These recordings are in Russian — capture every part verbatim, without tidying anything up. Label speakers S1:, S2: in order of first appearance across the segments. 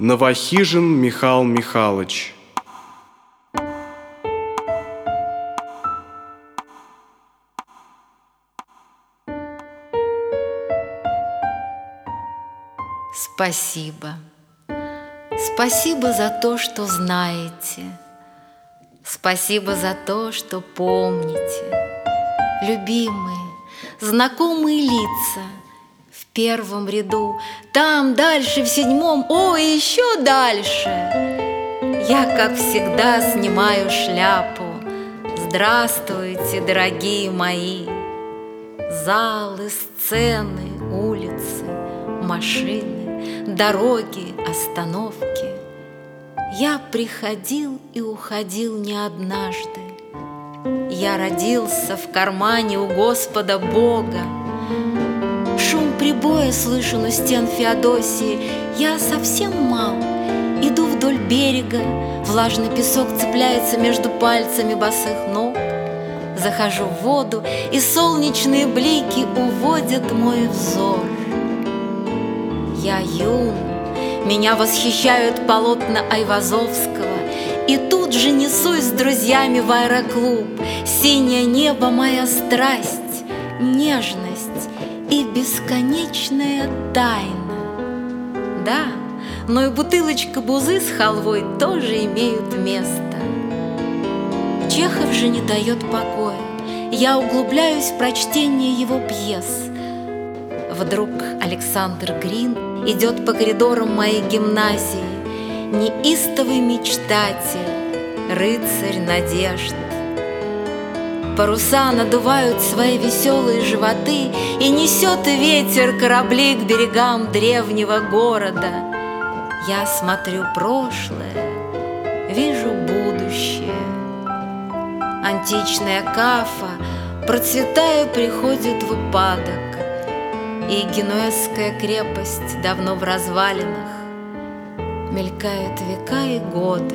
S1: Новохижин Михаил Михайлович.
S2: Спасибо. Спасибо за то, что знаете. Спасибо за то, что помните. Любимые, знакомые лица в первом ряду, там дальше в седьмом, о, и еще дальше. Я, как всегда, снимаю шляпу. Здравствуйте, дорогие мои. Залы, сцены, улицы, машины, дороги, остановки. Я приходил и уходил не однажды. Я родился в кармане у Господа Бога. Шум прибоя слышу на стен Феодосии. Я совсем мал, иду вдоль берега. Влажный песок цепляется между пальцами босых ног. Захожу в воду, и солнечные блики уводят мой взор. Я юн, меня восхищают полотна Айвазовского, и тут же несусь с друзьями в аэроклуб. Синее небо — моя страсть, нежность и бесконечная тайна. Да, но и бутылочка бузы с халвой тоже имеют место. Чехов же не дает покоя. Я углубляюсь в прочтение его пьес. Вдруг Александр Грин идет по коридорам моей гимназии, неистовый мечтатель, рыцарь надежд. Паруса надувают свои веселые животы, и несет ветер корабли к берегам древнего города. Я смотрю прошлое, вижу будущее. Античная Кафа, процветая, приходит в упадок, и генуэзская крепость давно в развалинах. Мелькают века и годы.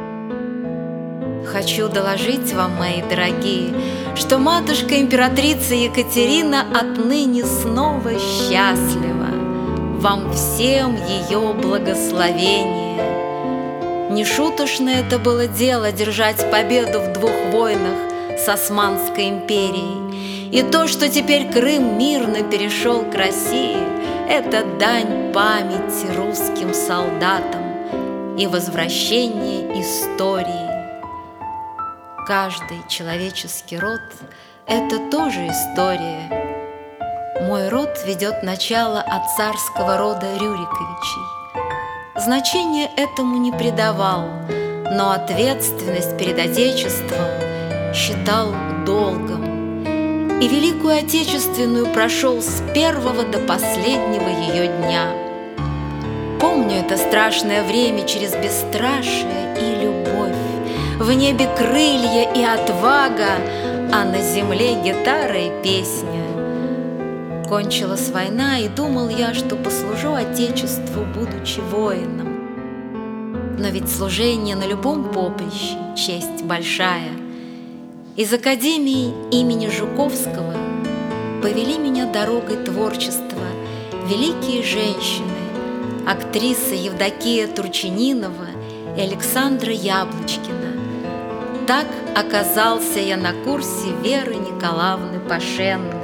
S2: Хочу доложить вам, мои дорогие, что матушка-императрица Екатерина отныне снова счастлива. Вам всем ее благословение. Нешуточное это было дело держать победу в двух войнах с Османской империей. И то, что теперь Крым мирно перешел к России, это дань памяти русским солдатам и возвращение истории. Каждый человеческий род – это тоже история. Мой род ведет начало от царского рода Рюриковичей. Значения этому не придавал, но ответственность перед Отечеством считал долгом. И Великую Отечественную прошел с первого до последнего ее дня. Помню это страшное время через бесстрашие и любовь. В небе крылья и отвага, а на земле гитара и песня. Кончилась война, и думал я, что послужу Отечеству, будучи воином. Но ведь служение на любом поприще — честь большая. Из академии имени Жуковского повели меня дорогой творчества великие женщины, актрисы Евдокия Турчининова и Александра Яблочкина. Так оказался я на курсе Веры Николаевны Пашенной.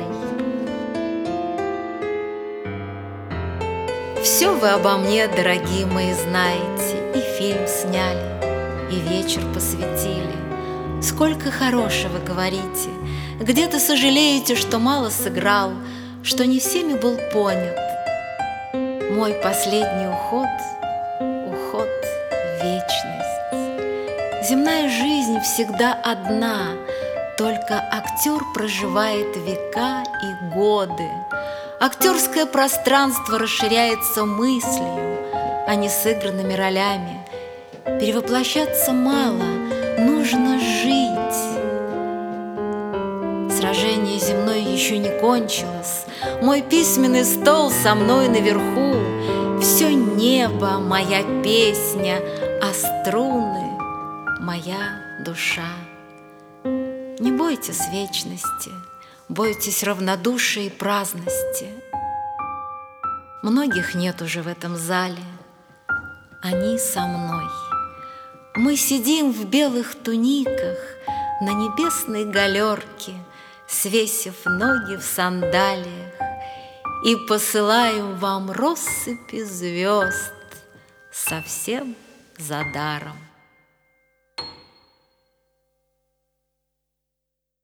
S2: Все вы обо мне, дорогие мои, знаете, и фильм сняли, и вечер посвятили. Сколько хорошего говорите, где-то сожалеете, что мало сыграл, что не всеми был понят. Мой последний уход — уход в вечность. Земная жизнь всегда одна, только актер проживает века и годы. Актерское пространство расширяется мыслью, а не сыгранными ролями. Перевоплощаться мало, нужно жить. Сражение земное еще не кончилось. Мой письменный стол со мной наверху. Все небо — моя песня, а струны — моя душа. Не бойтесь вечности, бойтесь равнодушия и праздности. Многих нет уже в этом зале. они со мной. Мы сидим в белых туниках на небесной галерке, свесив ноги в сандалиях, и посылаем вам россыпи звезд совсем за даром.